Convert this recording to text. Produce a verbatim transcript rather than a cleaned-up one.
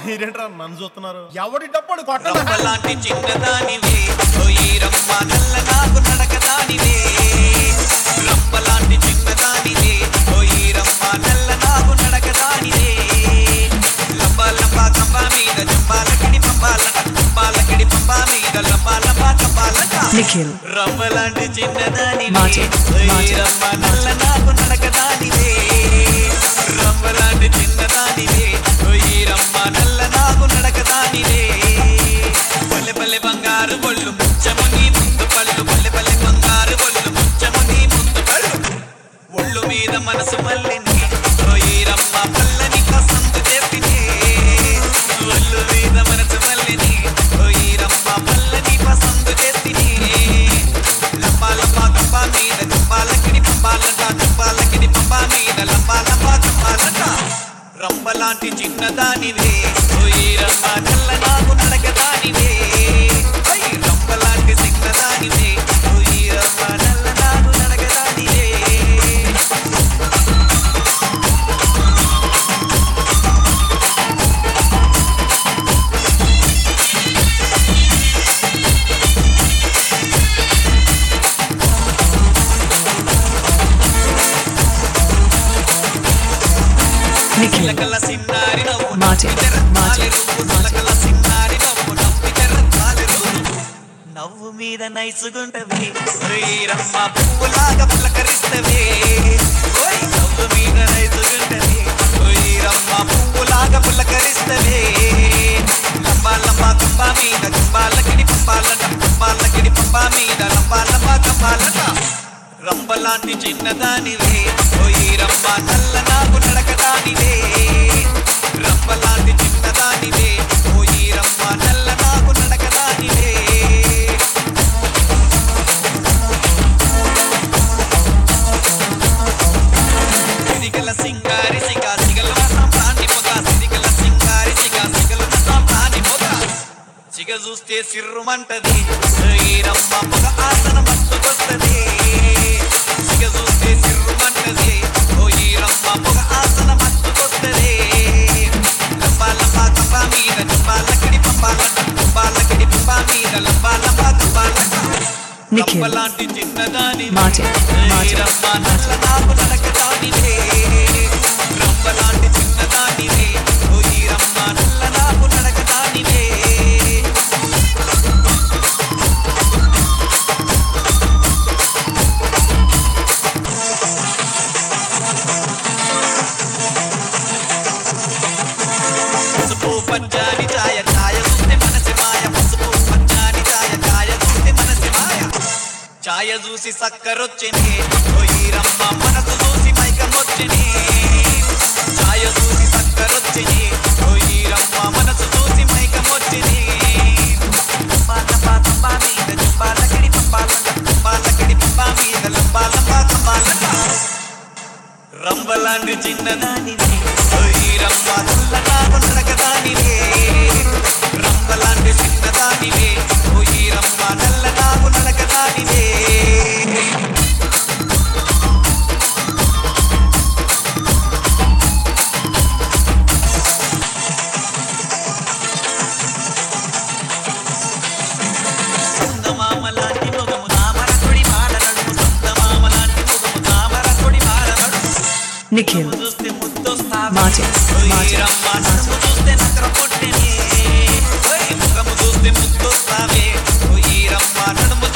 మీరేంట్రా నన్ను చూస్తున్నారు? ఎవడి డప్పుడు కొట్టలాంటి చిన్నదానివే రమ్మ నల్ల నాకు నడకదానివే రంపలాంటి చిన్నదానివే రమ్మ నల్ల నాకు నడకదానివే లంబ లంబ కంబ మీద జంబాలకిడి పంబాలట పంబాలకిడి పంబ మీద లంబ లంబ కంబాలట రంపలాంటి చిన్నదానివే రమ్మ నల్ల నాకు నడకదానివే రంపలాంటి చిన్నదానివే రమ్మ నల్ల నాకు నడకదానివే పల్లె పల్లె బంగారు బొళ్ళు ముచ్చముని ముందు పళ్ళు పల్లె పల్లె బంగారు బొళ్ళు ముచ్చముని ముందు పళ్ళు ఒళ్ళు మీద మనసు మల్లిని రమ్మ పల్లని కసందు చెప్పినే ఒళ్ళు మీద మనసు మల్లిని రమ్మ పల్లని పసందు చెప్పినే లంబ లంబ కంప మీద కంపాలకిడి పంపాలంట కంపాలకిడి పంప మీద లంబ లంబ కంపాలంట రంపలాంటి చిన్నదానివే రమ్మ నల్ల నాకు నడకదానివే రంపలాంటి చిన్నదానివే రమ్మ నల్ల నాకు నడకదానివే చిలకల సిన్నారి నవ్వు సిన్నారి నవ్వు నవ్వి తెరచాలెను నవ్వు మీద నైసుగుంటవి రమ్మ పువ్వులాగా పులకరిస్తవే నవ్వు మీద నైసుగుంటవి రమ్మ పువ్వులాగా పులకరిస్తవే లంబ లంబ కంబ మీద కంబాలకిడి పంపాలట పంబాలకిడి పంబ మీద లంబ లంబ కంబాలట రంపలాంటి చిన్నదానివే రమ్మ నల్ల నాకు నడకదానివే రంపలాంటి చిన్నదానివే రమ్మ నల్ల నాకు నడకదానివే సిరిగల సింగారి సిగా సిగల సాంప్రాణి పొగ సిరిగల సింగారి సిగా సిగల సాంప్రాణి పొగ సిగ చూస్తే సిర్రుమంటది రమ్మ పొగ ఆసన మత్తుకొస్తది సిగ చూస్తే సిర్రుమంటది రమ్మ పొగ ఆసన మత్తుకొస్తది లంబ లంబ కంబ మీద జంబాలకిడి పంపాలంట పంబాలకిడి పంబ మీద లంబ లంబ కంబాలంట రంపలాంటి చిన్నదాని రమ్మ నల్ల నాకు నడకదానివే రంపలాంటి చిన్నదానివే రమ్మ నల్ల నాకు నడకదానివే పసుపు పచ్చాని ఛాయ ఛాయ చూస్తే మనసి మాయ పసుపు పచ్చాని ఛాయ ఛాయ చూస్తే మనసి మాయ ఛాయ చూసి సక్కరొచ్చినే రమ్మ మనసు చూసి మైకమొచ్చినే ఛాయ చూసి సక్కరొచ్చినే రమ్మ మనసు చూసి మైకమొచ్చినే మీద జంబాలకిడి పంపాలంట పంబాలకిడి పంప మీద లంబ లంబ కంబాలంట రంపలాంటి చిన్నదానివే రమ్మ నల్ల నాకు నడకదానివే రంపలాంటి చిన్నదానివే రమ్మ నల్ల నాకు నడకదానివే సందమామలాంటి మొగము తామర కొడి మాల నడుము సందమామలాంటి మొగము తామర కొడి మాల నడుము Nikhil, చూస్తే ముద్దొస్తావే Martin, Martin, రమ్మ నడుము చూస్తే నకర పొట్టెనే ముఖము చూస్తే ముద్దొస్తావే రమ్మ నడుము